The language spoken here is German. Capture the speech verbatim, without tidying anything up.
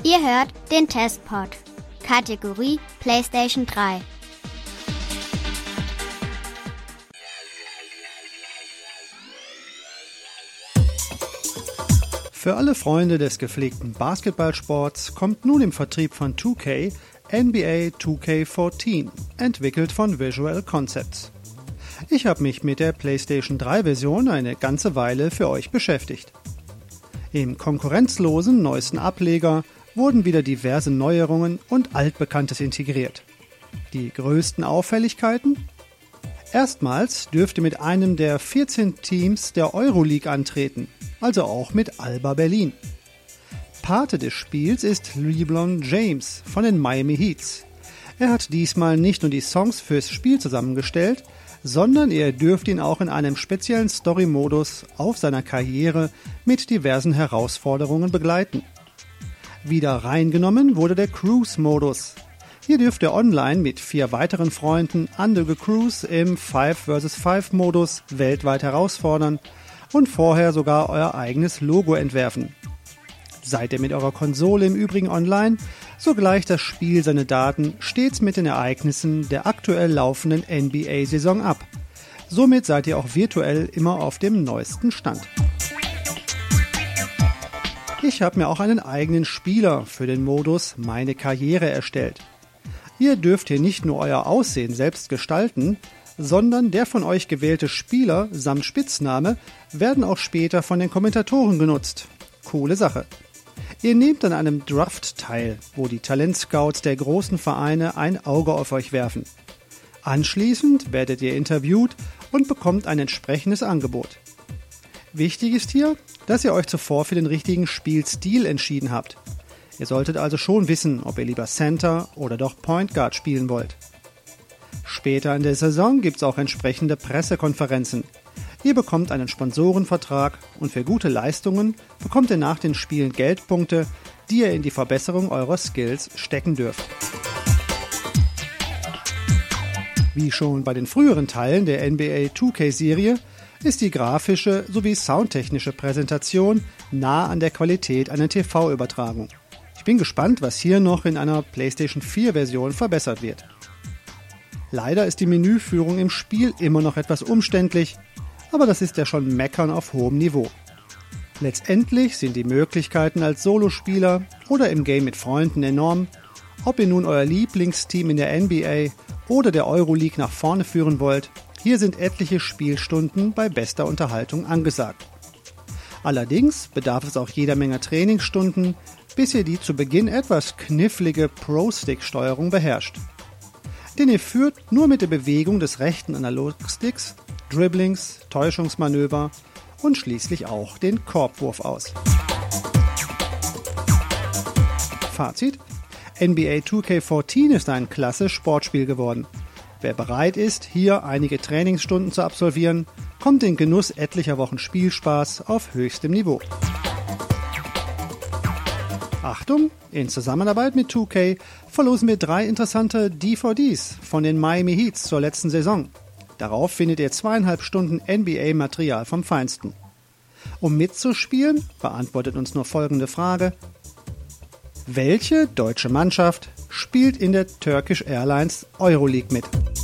Ihr hört den Testpod, Kategorie PlayStation drei. Für alle Freunde des gepflegten Basketballsports kommt nun im Vertrieb von zwei K N B A zwei K vierzehn, entwickelt von Visual Concepts. Ich habe mich mit der PlayStation drei Version eine ganze Weile für euch beschäftigt. Im konkurrenzlosen neuesten Ableger wurden wieder diverse Neuerungen und Altbekanntes integriert. Die größten Auffälligkeiten? Erstmals dürft ihr mit einem der vierzehn Teams der Euroleague antreten, also auch mit Alba Berlin. Pate des Spiels ist LeBron James von den Miami Heats. Er hat diesmal nicht nur die Songs fürs Spiel zusammengestellt, sondern ihr dürft ihn auch in einem speziellen Story-Modus auf seiner Karriere mit diversen Herausforderungen begleiten. Wieder reingenommen wurde der Cruise-Modus. Hier dürft ihr online mit vier weiteren Freunden andere Crews im fünf versus fünf Modus weltweit herausfordern und vorher sogar euer eigenes Logo entwerfen. Seid ihr mit eurer Konsole im Übrigen online, so gleicht das Spiel seine Daten stets mit den Ereignissen der aktuell laufenden N B A-Saison ab. Somit seid ihr auch virtuell immer auf dem neuesten Stand. Ich habe mir auch einen eigenen Spieler für den Modus Meine Karriere erstellt. Ihr dürft hier nicht nur euer Aussehen selbst gestalten, sondern der von euch gewählte Spieler samt Spitzname werden auch später von den Kommentatoren genutzt. Coole Sache. Ihr nehmt an einem Draft teil, wo die Talentscouts der großen Vereine ein Auge auf euch werfen. Anschließend werdet ihr interviewt und bekommt ein entsprechendes Angebot. Wichtig ist hier, dass ihr euch zuvor für den richtigen Spielstil entschieden habt. Ihr solltet also schon wissen, ob ihr lieber Center oder doch Point Guard spielen wollt. Später in der Saison gibt es auch entsprechende Pressekonferenzen. Ihr bekommt einen Sponsorenvertrag und für gute Leistungen bekommt ihr nach den Spielen Geldpunkte, die ihr in die Verbesserung eurer Skills stecken dürft. Wie schon bei den früheren Teilen der N B A zwei K-Serie ist die grafische sowie soundtechnische Präsentation nah an der Qualität einer T V-Übertragung. Ich bin gespannt, was hier noch in einer PlayStation vier Version verbessert wird. Leider ist die Menüführung im Spiel immer noch etwas umständlich, aber das ist ja schon Meckern auf hohem Niveau. Letztendlich sind die Möglichkeiten als Solospieler oder im Game mit Freunden enorm. Ob ihr nun euer Lieblingsteam in der N B A oder der Euroleague nach vorne führen wollt, hier sind etliche Spielstunden bei bester Unterhaltung angesagt. Allerdings bedarf es auch jeder Menge Trainingsstunden, bis ihr die zu Beginn etwas knifflige Pro-Stick-Steuerung beherrscht. Denn ihr führt nur mit der Bewegung des rechten Analogsticks Dribblings, Täuschungsmanöver und schließlich auch den Korbwurf aus. Fazit: N B A zwei K vierzehn ist ein klasse Sportspiel geworden. Wer bereit ist, hier einige Trainingsstunden zu absolvieren, kommt in Genuss etlicher Wochen Spielspaß auf höchstem Niveau. Achtung, in Zusammenarbeit mit zwei K verlosen wir drei interessante D V Ds von den Miami Heats zur letzten Saison. Darauf findet ihr zweieinhalb Stunden N B A-Material vom Feinsten. Um mitzuspielen, beantwortet uns nur folgende Frage: Welche deutsche Mannschaft spielt in der Turkish Airlines Euroleague mit?